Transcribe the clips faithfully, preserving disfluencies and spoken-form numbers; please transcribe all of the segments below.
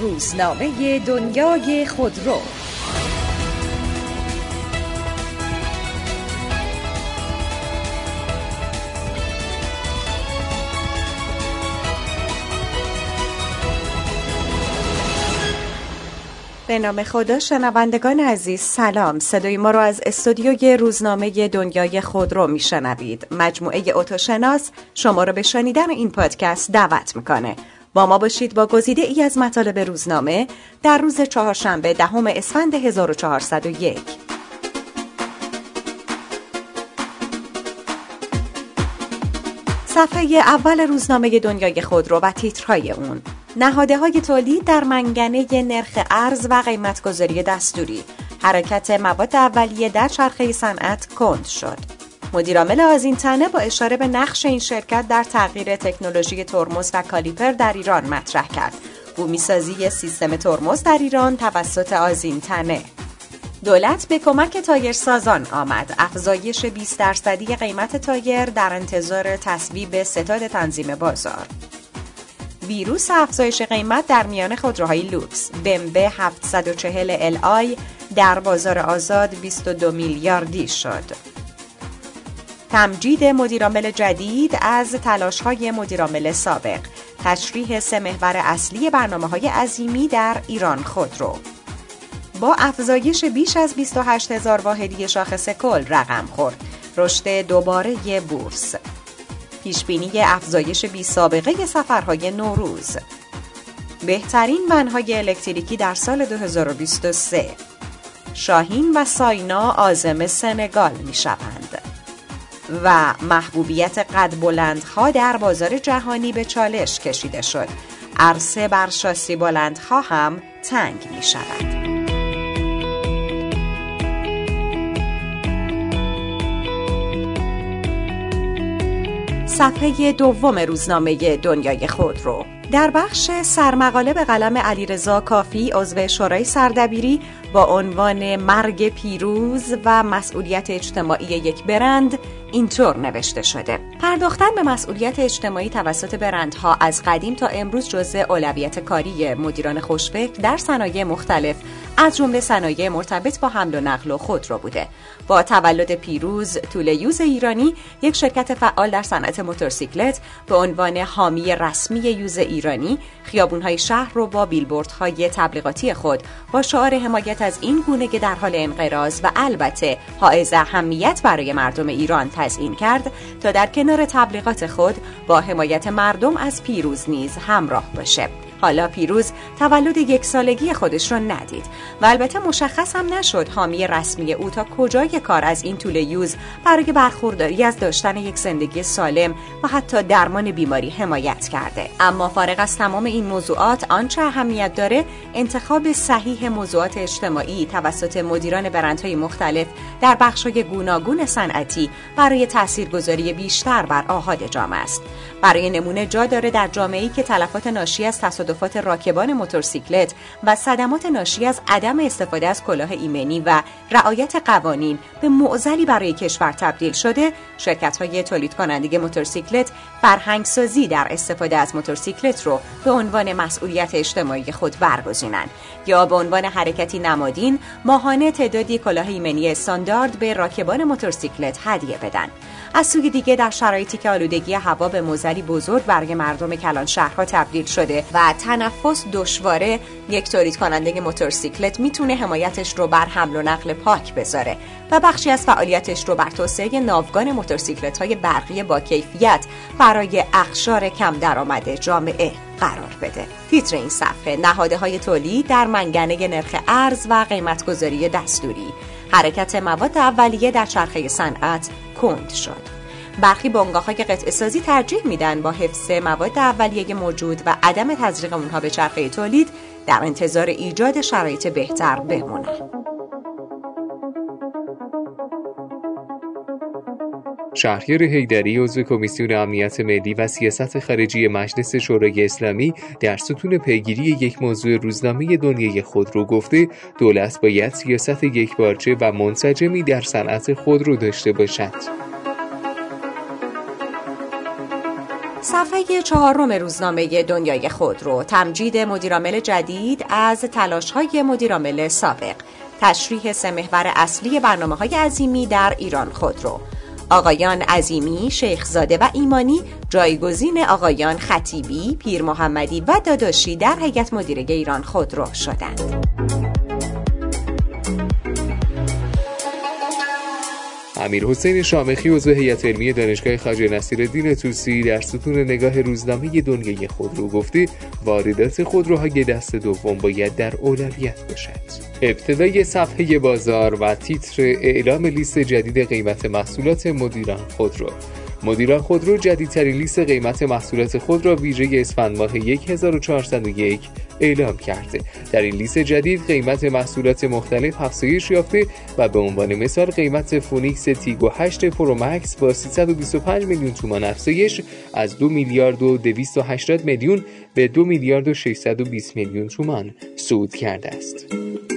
روزنامه دنیای خودرو. به نام خدا. شنوندگان عزیز سلام. صدای ما رو از استودیوی روزنامه دنیای خودرو میشنوید. مجموعه اتوشناس شما رو به شنیدن این پادکست دعوت میکنه. با ما باشید با گزیده ای از مطالب روزنامه در روز چهارشنبه دهم اسفند هزار و چهارصد و یک. صفحه اول روزنامه دنیای خودرو و تیترهای اون: نهادهای تولید در منگنه نرخ ارز و قیمتگذاری دستوری، حرکت مواد اولیه در چرخه صنعت کند شد. مدیرعامل آذین‌تنه با اشاره به نقش این شرکت در تغییر تکنولوژی ترمز و کالیپر در ایران مطرح کرد. بومیسازی سیستم ترمز در ایران توسط آذین‌تنه. دولت به کمک تایرسازان آمد. افزایش بیست درصدی قیمت تایر در انتظار تصویب ستاد تنظیم بازار. ویروس افزایش قیمت در میان خودروهای لوکس. بمبه هفتصد و چهل ال آی در بازار آزاد بیست و دو میلیاردی شد. تمجید مدیرعامل جدید از تلاش‌های مدیرعامل سابق. تشریح سه محور اصلی برنامه‌های عظیمی در ایران خودرو. با افزایش بیش از بیست و هشت هزار واحدی شاخص کل رقم خورد. رشد دوباره بورس. پیشبینی افزایش بی سابقه سفرهای نوروز. بهترین ونهای الکتریکی در سال دو هزار و بیست و سه. شاهین و ساینا عازم سنگال می شوند. و محبوبیت قد بلندها در بازار جهانی به چالش کشیده شد. عرصه بر شاسی بلندها هم تنگ می شود. صفحه دوم روزنامه دنیای خودرو. در بخش سرمقاله به قلم علیرضا کافی عضو شورای سردبیری با عنوان مرگ پیروز و مسئولیت اجتماعی یک برند اینطور نوشته شده: پرداختن به مسئولیت اجتماعی توسط برندها از قدیم تا امروز جزء اولویت کاری مدیران خوشفکر در صنایع مختلف از جمله صنایع مرتبط با حمل و نقل و خودرو بوده. با تولد پیروز، تولیوز ایرانی، یک شرکت فعال در صنعت موتورسیکلت، به عنوان حامی رسمی یوز ایرانی، خیابون‌های شهر رو با بیلبوردهای تبلیغاتی خود با شعار حمایت از این گونه که در حال انقراض و البته حائز اهمیت برای مردم ایران تزیین کرد تا در کنار تبلیغات خود با حمایت مردم از پیروز نیز همراه باشه. حالا پیروز تولد یک سالگی خودش رو ندید و البته مشخص هم نشد حامی رسمی او تا کجای کار از این تولیوز برای برخورداری از داشتن یک زندگی سالم و حتی درمان بیماری حمایت کرده. اما فارغ از تمام این موضوعات، آنچه اهمیت داره انتخاب صحیح موضوعات اجتماعی توسط مدیران برندهای مختلف در بخش‌های گوناگون صنعتی برای تاثیرگذاری بیشتر بر آحاد جامعه است. برای نمونه جا داره در جامعه‌ای که تلفات ناشی از تصادفات راکبان موتورسیکلت و صدمات ناشی از عدم استفاده از کلاه ایمنی و رعایت قوانین به معضلی برای کشور تبدیل شده، شرکت‌های تولید کننده موتورسیکلت فرهنگسازی در استفاده از موتورسیکلت رو به عنوان مسئولیت اجتماعی خود برگزینند یا به عنوان حرکتی نمادین ماهانه تعدادی کلاه ایمنی استاندارد به راکبان موتورسیکلت هدیه بدن. از سوی دیگه در شرایطی که آلودگی هوا به معضلی بزرگ برای مردم کلان شهرها تبدیل شده و تنفس دشواره، یک تولید کننده موتورسیکلت میتونه حمایتش رو بر حمل و نقل پاک بذاره و بخشی از فعالیتش رو بر توسعه ناوگان موتورسیکلت‌های برقی با کیفیت برای اقشار کم درآمد جامعه قرار بده. تیتر این صفحه: نهادهای تولید در منگنه نرخ ارز و قیمتگذاری دستوری، حرکت مواد اولیه در چرخه صنعت کند شد. برخی بنگاه‌ها که قطعه سازی ترجیح میدن با حفظ مواد اولیه موجود و عدم تزریق اونها به چرخه تولید در انتظار ایجاد شرایط بهتر بمونن. شهریار حیدری عضو کمیسیون امنیت ملی و سیاست خارجی مجلس شورای اسلامی در ستون پیگیری یک موضوع روزنامه دنیای خودرو گفته دولت باید سیاست یکپارچه و منسجمی در صنعت خودرو داشته باشد. صفحه چهارم روزنامه دنیای خودرو: تمجید مدیرعامل جدید از تلاش‌های مدیرعامل سابق. تشریح سه محور اصلی برنامه‌های عظیمی در ایران خودرو. آقایان عظیمی، شیخزاده و ایمانی جایگزین آقایان خطیبی، پیر محمدی و داداشی در هیئت مدیره ایران خودرو شدند. امیرحسین شامخی عضو هیئت علمی دانشگاه خواجه نصیرالدین طوسی در ستون نگاه روزنامه دنیای خودرو گفته واردات خودروهای دست دوم باید در اولویت باشد. ابتدای صفحه بازار و تیتر اعلام لیست جدید قیمت محصولات مدیران خودرو. مدیران خودرو جدیدترین لیست قیمت محصولات خود را ویژه اسفند ماه هزار و چهارصد و یک اعلام کرده. در این لیست جدید قیمت محصولات مختلف افزایش یافته و به عنوان مثال قیمت فونیکس تیگو هشت پرو مکس با سیصد و بیست و پنج میلیون تومان افزایش از دو میلیارد و دویست و هشتاد میلیون به دو میلیارد و ششصد و بیست میلیون تومان صعود کرده است.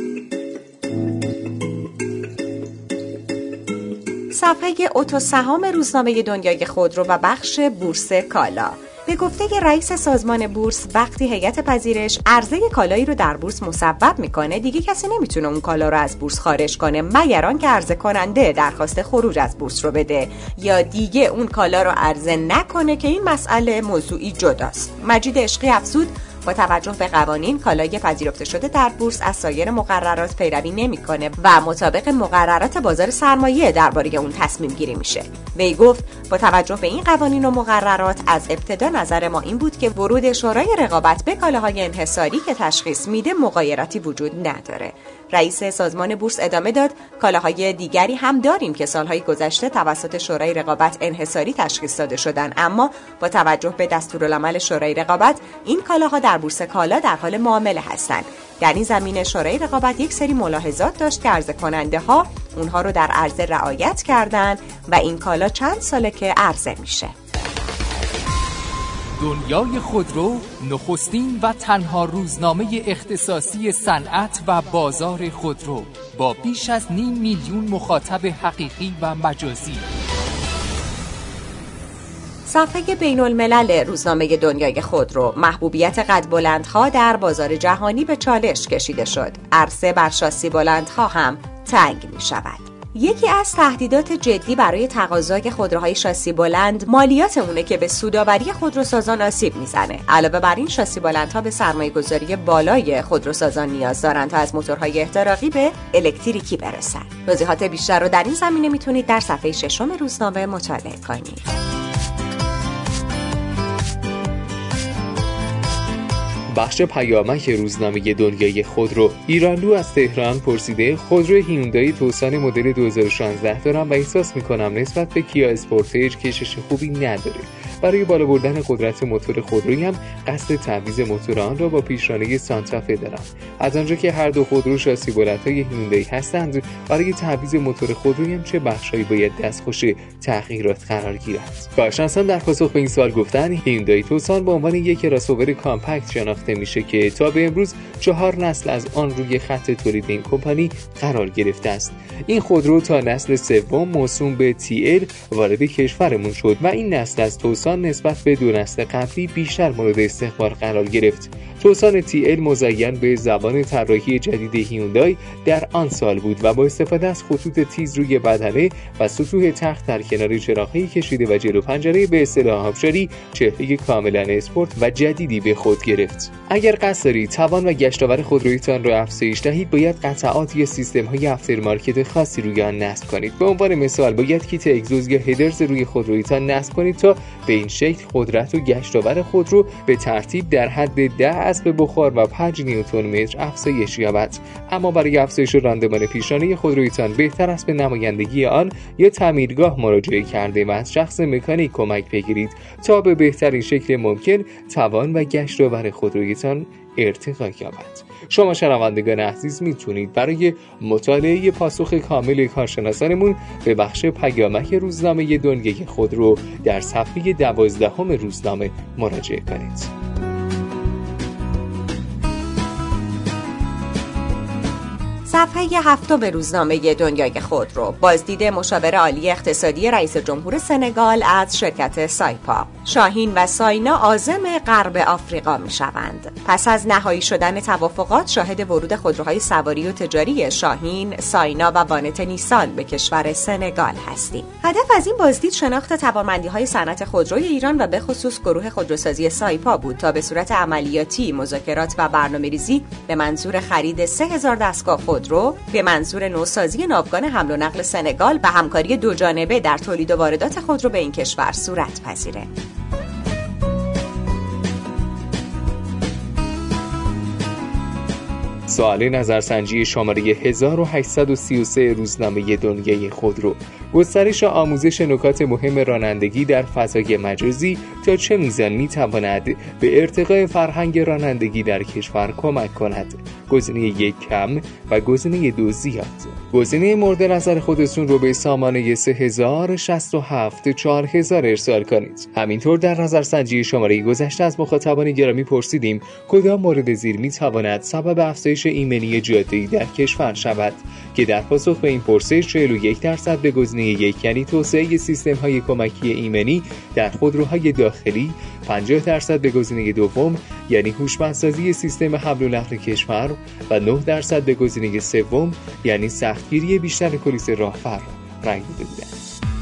صفحه اتوسهام روزنامه دنیای خودرو و بخش بورس کالا. به گفته رئیس سازمان بورس وقتی هیئت پذیرش عرضه کالایی رو در بورس مصوب میکنه دیگه کسی نمیتونه اون کالا رو از بورس خارج کنه مگر آنکه عرضه کننده درخواست خروج از بورس رو بده یا دیگه اون کالا رو عرضه نکنه که این مسئله موضوعی جداست. مجید عشقی افزود با توجه به قوانین کالای پذیرفته شده در بورس از سایر مقررات پیروی نمیکنه و مطابق مقررات بازار سرمایه درباره اون تصمیم گیری میشه. وی گفت با توجه به این قوانین و مقررات از ابتدا نظر ما این بود که ورود شورای رقابت به کالاهای انحصاری که تشخیص میده مغایرتی وجود نداره. رئیس سازمان بورس ادامه داد کالاهای دیگری هم داریم که سالهای گذشته توسط شورای رقابت انحصاری تشخیص داده شدن، اما با توجه به دستورالعمل شورای رقابت این کالاها در بورس کالا در حال معامله هستند. در این زمینه شورای رقابت یک سری ملاحظات داشت که عرضه کننده ها اونها رو در عرضه رعایت کردن و این کالا چند ساله که عرضه میشه. دنیای خودرو نخستین و تنها روزنامه اختصاصی صنعت و بازار خودرو با بیش از نیم میلیون مخاطب حقیقی و مجازی. صفحه بین الملل روزنامه دنیای خودرو: محبوبیت قد بلندها در بازار جهانی به چالش کشیده شد. عرصه بر شاسی بلندها هم تنگ می شود. یکی از تهدیدات جدی برای تقاضای خودروهای شاسی بلند مالیات اونه که به سودآوری خودروسازان آسیب میزنه. علاوه بر این شاسی بلندها به سرمایه گذاری بالای خودروسازان نیاز دارن تا از موتورهای احتراقی به الکتریکی برسن. توضیحات بیشتر رو در این زمینه میتونید در صفحه ششم روزنامه مطالعه کنید. بخش پیامک روزنامه دنیای خودرو: ایرانلو از تهران پرسیده خودرو هیوندای توسان مدل دو هزار و شانزده دارم و احساس میکنم نسبت به کیا اسپورتیج کشش خوبی نداره. برای بالا بردن قدرت موتور خودرویی هم قصد تعویض موتور آن را با پیشرانه سانتافه دارم. از آنجا که هر دو خودرو شاسی بلندهای هیوندای هستند، برای تعویض موتور خودرویی هم چه بخشایی باید دستخوش تغییرات قرار گیرد؟ کارشناسان در پاسخ به این سوال گفتند هیوندای توسان به عنوان یک کراس‌اوور کامپکت شناخته میشه که تا به امروز چهار نسل از آن روی خط تولید این کمپانی قرار گرفته است. این خودرو تا نسل سوم موسوم به تی ال وارد کشورمون شد و این نسل از توسان نسبت به دو نسل قبلی بیشتر مورد استقبال قرار گرفت. توسان تی ال مزین به زبان طراحی جدید هیوندای در آن سال بود و با استفاده از خطوط تیز روی بدنه و سطوح تخت در کنار چراغ‌های کشیده و جلو پنجره به اصطلاح آبشاری چهره کاملا اسپورت و جدیدی به خود گرفت. اگر قصد دارید توان و گشتاور خودرویتان را افزایش دهید باید قطعات یا سیستم‌های افترمارکت خاصی روی آن نصب کنید. به عنوان مثال باید کیت اگزوز یا هدرز روی خودرویتان نصب کنید تا به این شکل قدرت و گشتاور خودرو به ترتیب در حد ده اسب بخار و پنج نیوتن متر افزایش یابد. اما برای افزایش راندمان پیشرانه خودرویتان بهتر است به نمایندگی آن یا تعمیرگاه مراجعه کرده و از شخص مکانیک کمک بگیرید تا به بهترین شکل ممکن توان و گشتاور خودرویتان ارتقا یابد. شما شنوندگان عزیز میتونید برای مطالعه پاسخ کامل کارشناسانمون به بخش پیامک روزنامه دنیای خودرو در صفحه دوازدهم روزنامه مراجعه کنید. صفحه هفتم روزنامه دنیای خودرو: بازدید مشاور عالی اقتصادی رئیس جمهور سنگال از شرکت سایپا. شاهین و ساینا عازم غرب آفریقا می شوند. پس از نهایی شدن توافقات شاهد ورود خودروهای سواری و تجاری شاهین، ساینا و وانت نیسان به کشور سنگال هستیم. هدف از این بازدید شناخت توانمندی‌های صنعت خودروی ایران و به خصوص گروه خودروسازی سایپا بود تا به صورت عملیاتی مذاکرات و برنامه‌ریزی به منظور خرید سه هزار دستگاه خودرو به منظور نوسازی ناوگان حمل و نقل سنگال و همکاری دوجانبه در تولید و واردات خودرو به این کشور صورت پذیره. سوال نظرسنجی شماره هزار و هشتصد و سی و سه روزنامه دنیای خودرو: گسترش آموزش نکات مهم رانندگی در فضای مجازی تا چه میزان میتواند به ارتقاء فرهنگ رانندگی در کشور کمک کند؟ گزینه یک کم و گزینه دو زیاد. گزینه مورد نظر خودتون رو به سامانه سه هزار شصت و هفت چهار هزار ارسال کنید. همینطور در نظرسنجی شماره گذشته از مخاطبان گرامی پرسیدیم کدام مورد زیر میتواند سبب افزایش ایمنی جاده‌ای در کشور شود که در پاسخ به این پرسش چهل و یک درصد به گزینه یک یعنی توسعه سیستم‌های کمکی ایمنی در خودروهای داخلی، پنجاه درصد به گزینه دوم یعنی هوشمندسازی سیستم حمل و نقل کشور و نه درصد به گزینه سوم یعنی سختگیری بیشتر پلیس راهفر رأی داده بودند.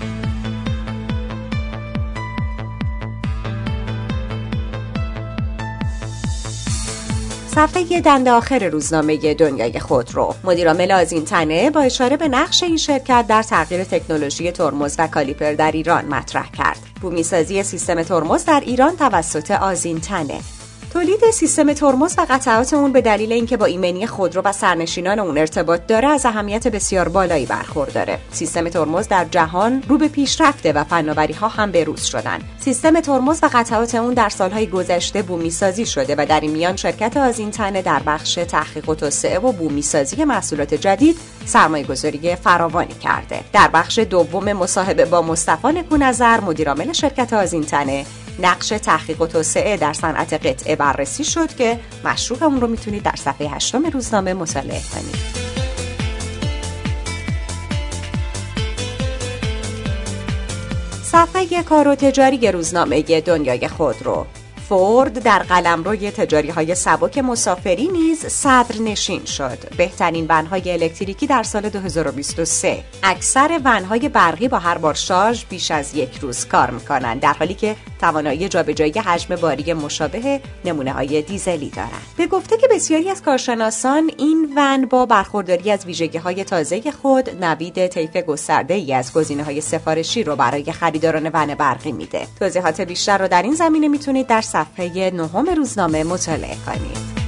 صفحه دنده آخر روزنامه دنیای خودرو: مدیرعامل آذین‌تنه با اشاره به نقش این شرکت در تغییر تکنولوژی ترمز و کالیپر در ایران مطرح کرد. بومی‌سازی سیستم ترمز در ایران توسط آذین‌تنه. تولید سیستم ترمز و قطعات اون به دلیل اینکه با ایمنی خودرو و سرنشینان اون ارتباط داره از اهمیت بسیار بالایی برخورداره. سیستم ترمز در جهان رو به پیشرفته و فناوری‌ها هم بروز شدن. سیستم ترمز و قطعات اون در سالهای گذشته بومی‌سازی شده و در این میان شرکت آذین‌تنه در بخش تحقیق و توسعه و بومی‌سازی محصولات جدید سرمایه‌گذاری فراوانی کرده. در بخش دوم مصاحبه با مصطفی نکونظر مدیرعامل شرکت آذین‌تنه نقش تحقیق و توسعه در صنعت قطعه بررسی شد که مشروح اون رو میتونید در صفحه هشتم روزنامه مطالعه کنید. صفحه کار و تجاری روزنامه دنیای خودرو: فورد در قلمروی تجاری‌های سبک مسافری نیز صدرنشین شد. بهترین ون‌های الکتریکی در سال دو هزار و بیست و سه. اکثر ون‌های برقی با هر بار شارژ بیش از یک روز کار می‌کنند، در حالی که توانایی جابجایی حجم باری مشابه نمونه‌های دیزلی دارند. به گفته که بسیاری از کارشناسان این ون با برخورداری از ویژگی‌های تازه خود نوید طیف گسترده‌ای از گزینه‌های سفارشی رو برای خریداران ون برقی میده. توضیحات بیشتر رو در این زمینه میتونید در صفحه نهم روزنامه مطالعه کنید.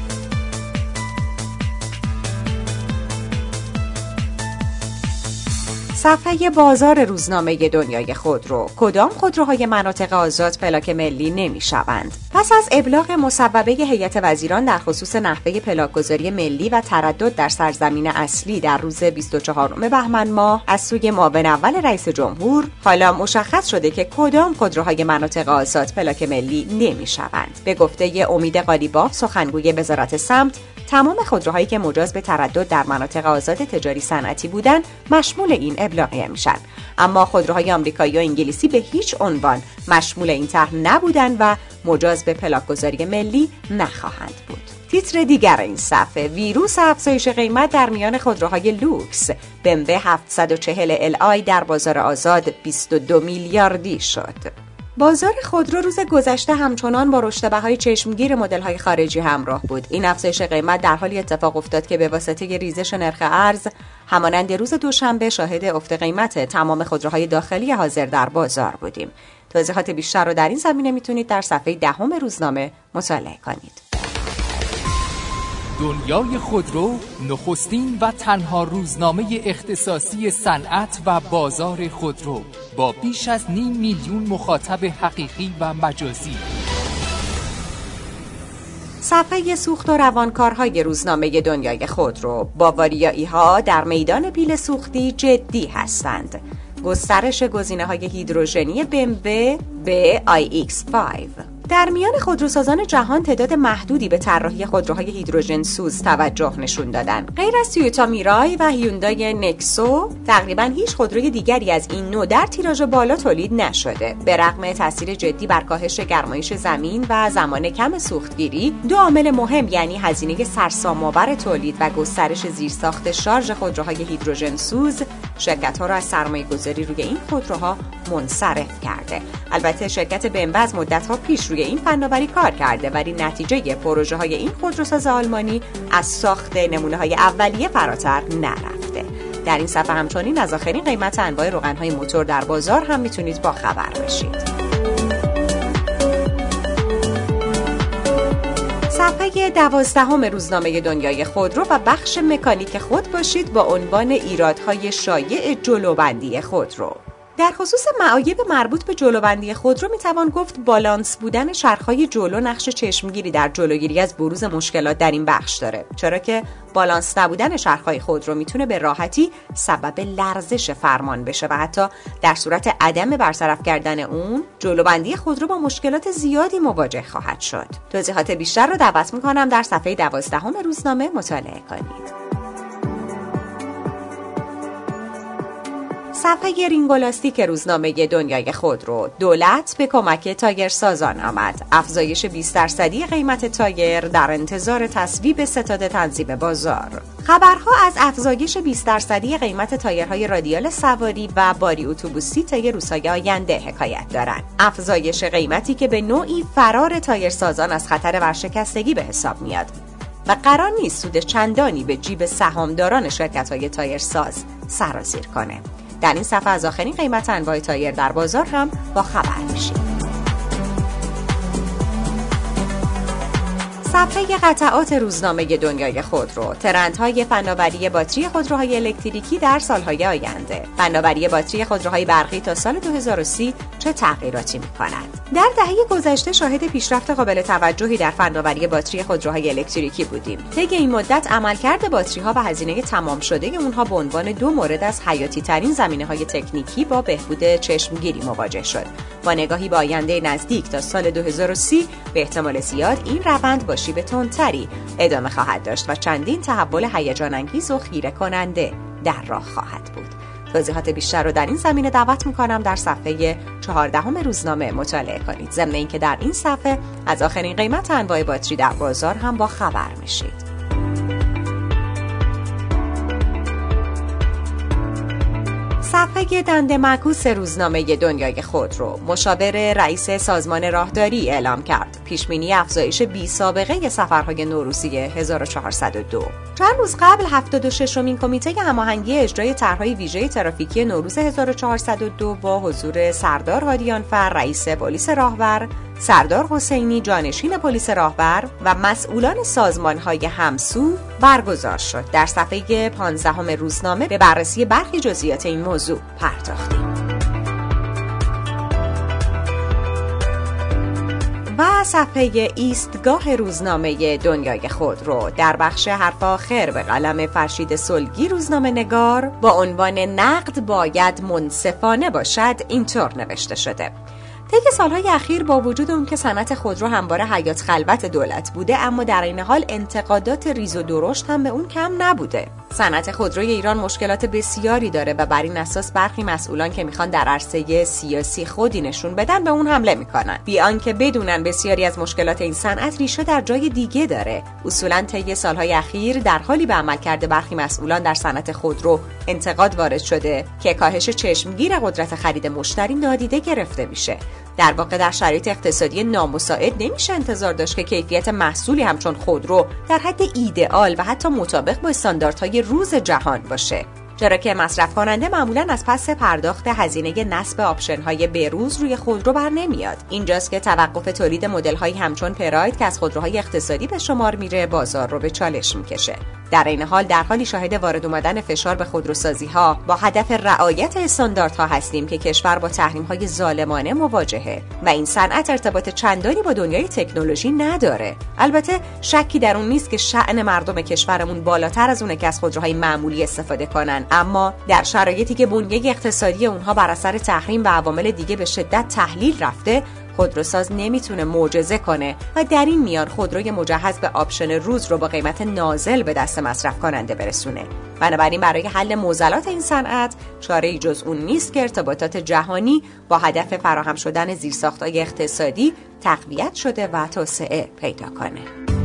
صفحه بازار روزنامه دنیای خودرو: کدام خودروهای مناطق آزاد پلاک ملی نمی شوند؟ پس از ابلاغ مصوبه هیئت وزیران در خصوص نحوه پلاک‌گذاری ملی و تردد در سرزمین اصلی در روز بیست و چهارم بهمن ماه از سوی معاون اول رئیس جمهور، حالا مشخص شده که کدام خودروهای مناطق آزاد پلاک ملی نمی شوند. به گفته امید قالیباف سخنگوی وزارت سمت، تمام خودروهایی که مجاز به تردد در مناطق آزاد تجاری صنعتی بودند مشمول این ابلاغیه میشن، اما خودروهای آمریکایی و انگلیسی به هیچ عنوان مشمول این طرح نبودند و مجاز به پلاک‌گذاری ملی نخواهند بود. تیتر دیگر این صفحه: ویروس افزایش قیمت در میان خودروهای لوکس. بی ام دبلیو هفتصد و چهل ال آی در بازار آزاد بیست و دو میلیاردی شد. بازار خودرو روز گذشته همچنان با رشد بهای چشمگیر مدل‌های خارجی همراه بود. این افزایش قیمت در حالی اتفاق افتاد که به واسطه ریزش نرخ ارز همانند روز دوشنبه شاهد افت قیمت تمام خودروهای داخلی حاضر در بازار بودیم. توضیحات بیشتر رو در این زمینه میتونید در صفحه دهم روزنامه مطالعه کنید. دنیای خودرو نخستین و تنها روزنامه اختصاصی صنعت و بازار خودرو با بیش از نیم میلیون مخاطب حقیقی و مجازی. صفحه سوخت و روانکارهای روزنامه دنیای خودرو: باواریایی ها در میدان پیل سوختی جدی هستند. گسترش گزینه‌های هیدروژنی بی ام دبلیو به آی ایکس پنج. در میان خودروسازان جهان تعداد محدودی به طراحی خودروهای هیدروژن سوز توجه نشون دادن. غیر از تویوتا میرای و هیوندای نکسو، تقریبا هیچ خودروی دیگری از این نوع در تیراژ بالا تولید نشده. به رغم تاثیر جدی بر کاهش گرمایش زمین و زمان کم سوختگیری، دو عامل مهم یعنی هزینه سرسام‌آور تولید و گسترش زیرساخت شارژ خودروهای هیدروژن سوز، شرکت‌ها را از سرمایه‌گذاری روی این خودروها منصرف کرده. البته شرکت بمو از مدت‌ها پیش روی این فناوری کار کرده، ولی نتیجه پروژه‌های این خودروساز آلمانی از ساخت نمونه‌های اولیه فراتر نرفته. در این صفحه همچنین از آخرین قیمت انواع روغن‌های موتور در بازار هم میتونید با خبر بشید. صفحه دوازدهم روزنامه دنیای خودرو و بخش مکانیک خود باشید با عنوان ایرادهای شایع جلوبندی خودرو. در خصوص معایب مربوط به جلوبندی خودرو میتوان گفت بالانس بودن چرخهای جلو نقش چشمگیری در جلوگیری از بروز مشکلات در این بخش داره، چرا که بالانس نبودن چرخهای خودرو میتونه به راحتی سبب لرزش فرمان بشه و حتی در صورت عدم برطرف کردن اون جلوبندی خودرو با مشکلات زیادی مواجه خواهد شد. توضیحات بیشتر رو دعوت میکنم در صفحه دوازدهم روزنامه مطالعه کنید. صفحه رینگولاستیک روزنامه دنیای خودرو. دولت به کمک تایرسازان آمد. افزایش بیست درصدی قیمت تایر در انتظار تصویب ستاد تنظیم بازار. خبرها از افزایش بیست درصدی قیمت تایرهای رادیال سواری و باری اتوبوسی طی روزهای آینده حکایت دارند. افزایش قیمتی که به نوعی فرار تایرسازان از خطر ورشکستگی به حساب میاد و قرار نیست سود چندانی به جیب سهامداران شرکت‌های تایرساز سرازیر کنه. در این صفحه از آخرین قیمت انواع تایر در بازار هم با خبر میشید. صفحه قطعات روزنامه دنیای خودرو. ترندهای فناوری باتری خودروهای الکتریکی در سالهای آینده. فناوری باتری خودروهای برقی تا سال دو هزار و سی چه تغییراتی می‌کند؟ در دهه گذشته شاهد پیشرفت قابل توجهی در فناوری باتری خودروهای الکتریکی بودیم. طی این مدت عملکرد باتری‌ها و هزینه تمام شده اونها به عنوان دو مورد از حیاتی‌ترین زمینه‌های تکنیکی با بهبود چشمگیری مواجه شد. با نگاهی به آینده نزدیک تا سال دو هزار و سی به احتمال زیاد این روند با شیب تندتری ادامه خواهد داشت و چندین تحول هیجان انگیز و خیره کننده در راه خواهد بود. توضیحات بیشتر رو در این زمینه دعوت میکنم در صفحه چهاردهم روزنامه مطالعه کنید. ضمن اینکه در این صفحه از آخرین قیمت انواع باتری در بازار هم با خبر میشید. صفحه دنده معکوس روزنامه دنیای خودرو. مشاور رئیس سازمان راهداری اعلام کرد پیشبینی افزایش بی سابقه سفرهای نوروزی هزار و چهارصد و دو. چند روز قبل هفتاد و ششمین کمیته هماهنگی اجرای طرحهای ویژه ترافیکی نوروز هزار و چهارصد و دو با حضور سردار هادیانفر رئیس پلیس راهور، سردار حسینی جانشین پلیس راهور و مسئولان سازمان‌های همسو برگزار شد. در صفحه پانزدهم روزنامه به بررسی برخی جزئیات این موضوع پرداختیم. و صفحه ایستگاه روزنامه دنیای خودرو. در بخش حرف آخر به قلم فرشید سلگی روزنامه نگار با عنوان نقد باید منصفانه باشد اینطور نوشته شده: طی سالهای اخیر با وجود اون که صنعت خودرو همواره حیات خلوت دولت بوده، اما در این حال انتقادات ریز و درشت هم به اون کم نبوده. صنعت خودروی ایران مشکلات بسیاری داره و بر این اساس برخی مسئولان که میخوان در عرصه سیاسی خودی نشون بدن به اون حمله میکنن، بی آنکه بدونن بسیاری از مشکلات این صنعت ریشه در جای دیگه داره. اصولاً طی سالهای اخیر در حالی به عملکرد برخی مسئولان در صنعت خودرو انتقاد وارد شده که کاهش چشمگیر قدرت خرید مشتری نادیده گرفته میشه. در واقع در شرایط اقتصادی نامساعد نمیشه انتظار داشت که کیفیت محصولی همچون خودرو در حد ایدئال و حتی مطابق با استانداردهای روز جهان باشه، چرا که مصرف کننده معمولاً از پس پرداخت هزینه نصب آپشن‌های بروز روی خودرو بر نمیاد. اینجاست که توقف تولید مدل‌هایی همچون پراید که از خودروهای اقتصادی به شمار میره بازار رو به چالش میکشه. در این حال در حالی شاهد وارد اومدن فشار به خودروسازی‌ها با هدف رعایت استانداردها هستیم که کشور با تحریم‌های ظالمانه مواجهه و این صنعت ارتباط چندانی با دنیای تکنولوژی نداره. البته شکی در اون نیست که شأن مردم کشورمون بالاتر از اونه که از خودروهای معمولی استفاده کنن، اما در شرایطی که بنیه اقتصادی اونها بر اثر تحریم و عوامل دیگه به شدت تحلیل رفته، خودروساز نمیتونه معجزه کنه و در این میان خودروی مجهز به آپشن روز رو با قیمت نازل به دست مصرف کننده برسونه. بنابراین برای حل معضلات این صنعت چاره‌ای جز اون نیست که ارتباطات جهانی با هدف فراهم شدن زیرساخت‌های اقتصادی تقویت شده و توسعه پیدا کنه.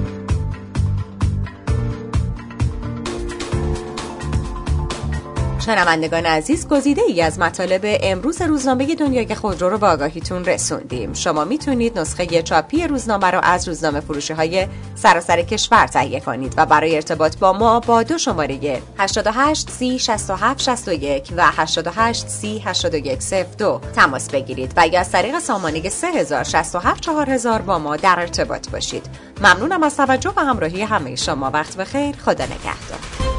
شنوندگان عزیز، گزیده ای از مطالب امروز روزنامه دنیای خودرو رو به آگاهیتون رسوندیم. شما میتونید نسخه چاپی روزنامه رو از روزنامه فروشی های سراسر کشور تهیه کنید و برای ارتباط با ما با دو شماره هشتاد و هشت سی شصت و هفت شصت و یک و هشتاد و هشت سی هشتاد و یک صفر دو تماس بگیرید و یا از طریق سامانه سه هزار شصت و هفت چهار هزار با ما در ارتباط باشید. ممنونم از توجه و همراهی همه شما. وقت بخیر. خدا نگهدار.